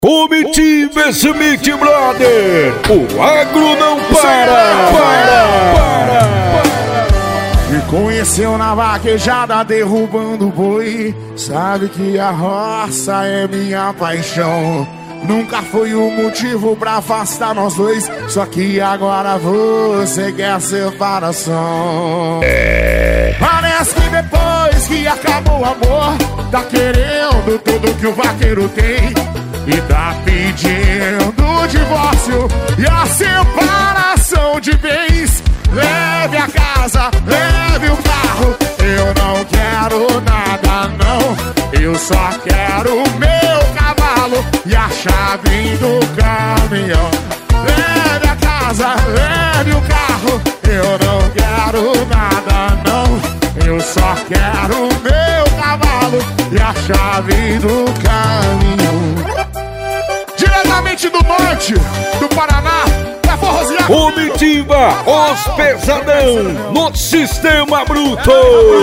Comitiva Smith Brother, o agro não para. Me conheceu na vaquejada derrubando boi. Sabe que a roça é minha paixão. Nunca foi o motivo pra afastar nós dois. Só que agora você quer separação. Parece que depois que acabou o amor, tá querendo tudo que o vaqueiro tem e tá pedindo divórcio e a separação de bens. Leve a casa, leve o carro. Eu não quero nada não. Eu só quero o meu cavalo e a chave do caminhão. Leve a casa, leve o carro. Eu não quero nada não. Eu só quero o meu cavalo e a chave do caminhão. Diretamente do norte do Paraná, da Forrozinha. Comitiva, os pesadão no sistema bruto.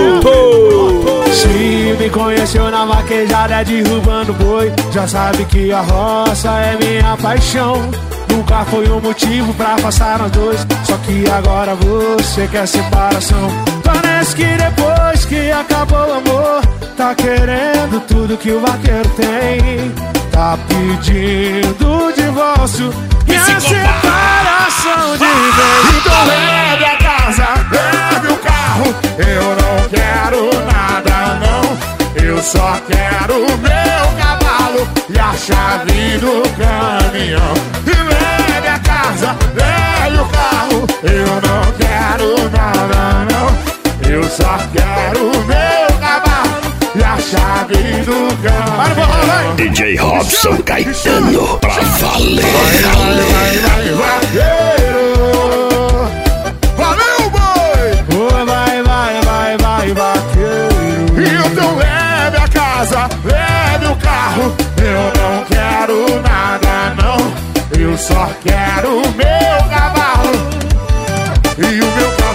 Se me conheceu na vaquejada derrubando boi, já sabe que a roça é minha paixão. Nunca foi um motivo pra afastar nós dois, só que agora você quer separação. Parece que depois que acabou o amor, tá querendo tudo que o vaqueiro tem. Tá pedindo divórcio e a separação de vez. Então leve a casa, leve o carro. Eu não quero nada não. Eu só quero o meu cavalo e a chave do caminhão. E leve a casa, leve o carro. Eu não quero nada não. Eu só quero o meu cavalo e a chave do caminhão. DJ Robson Caetano, pra valer. Vai, vaqueiro. Valeu, boi! Vai, vaqueiro. Então leve a casa, leve o carro. Eu não quero nada não. Eu só quero o meu cavalo e o meu cavalo.